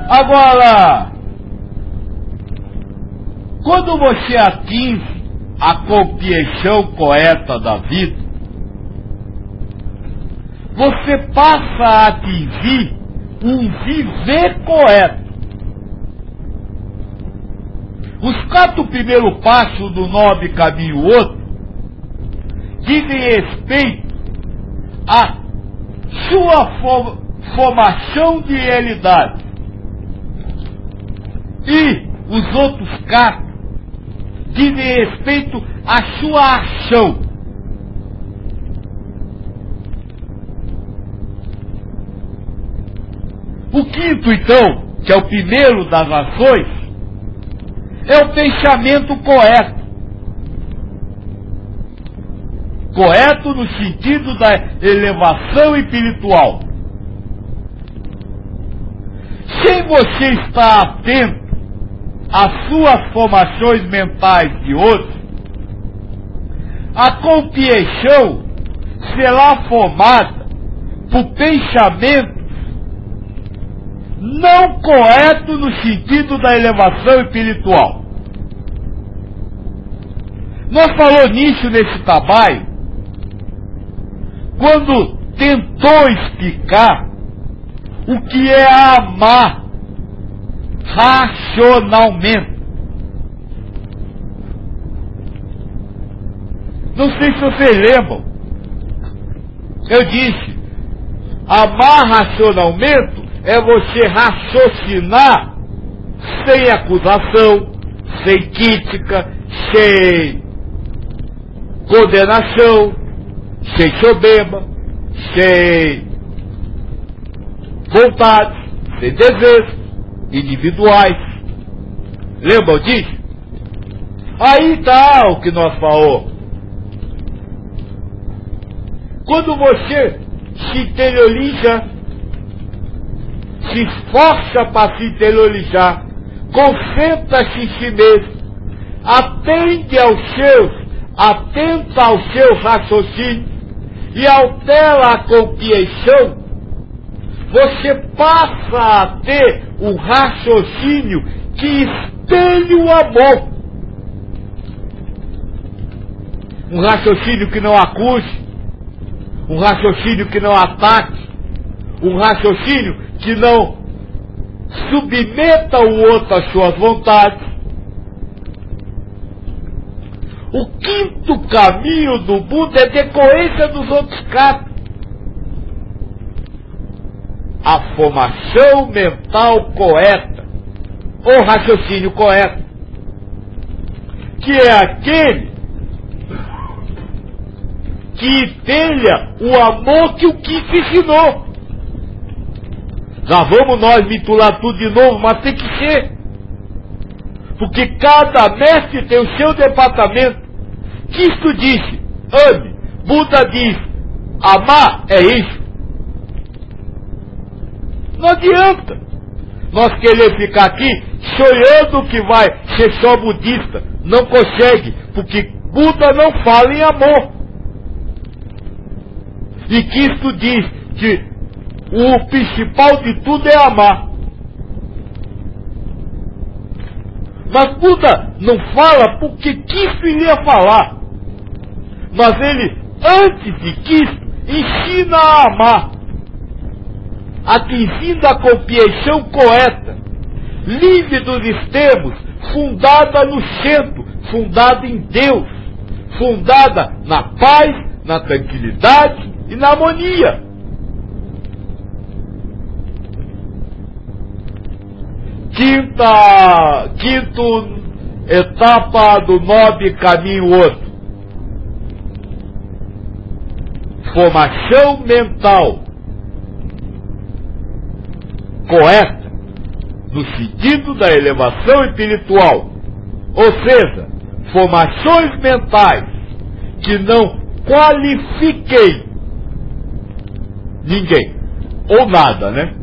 Agora, quando você atinge a compreensão correta da vida, você passa a atingir um viver correto. Os 4 primeiros passos do nobre caminho outro dizem respeito à sua formação de realidade. E os outros 4 dizem respeito à sua ação. O 5º, então, que é o primeiro das ações, é o pensamento correto. Correto no sentido da elevação espiritual. Sem você estar atento às suas formações mentais de hoje, a compreensão será formada por pensamentos não corretos no sentido da elevação espiritual. Nós falamos nisso nesse trabalho quando tentou explicar o que é amar racionalmente. Não sei se vocês lembram. Eu disse, amar racionalmente é você raciocinar sem acusação, sem crítica, sem condenação, sem soberba, sem vontade, sem desejos individuais. Lembram disso? Aí está o que nós falamos. Quando você se interioriza, se esforça para se interiorizar, concentra-se em si mesmo, atenta ao seu raciocínio e altera a compreensão, você passa a ter um raciocínio que espelhe o amor. Um raciocínio que não acuse, um raciocínio que não ataque, um raciocínio que não submeta o outro às suas vontades. O 5º caminho do Buda é decorrência dos outros 4. A formação mental correta, ou raciocínio correto, que é aquele que telha o amor que o Cristo ensinou. Já vamos nós mitular tudo de novo, mas tem que ser. Porque cada mestre tem o seu departamento. Cristo disse, ame. Buda diz, amar é isso. Não adianta nós querer ficar aqui sonhando que vai ser só budista. Não consegue, porque Buda não fala em amor. E Cristo diz que o principal de tudo é amar. Mas Buda não fala porque Cristo iria falar. Mas ele, antes de Cristo, ensina a amar, atingindo a compreensão correta, livre dos extremos, fundada no centro, fundada em Deus, fundada na paz, na tranquilidade e na harmonia. Quinto etapa do nobre caminho outro. Formação mental correta no sentido da elevação espiritual, ou seja, formações mentais que não qualifiquem ninguém ou nada, né?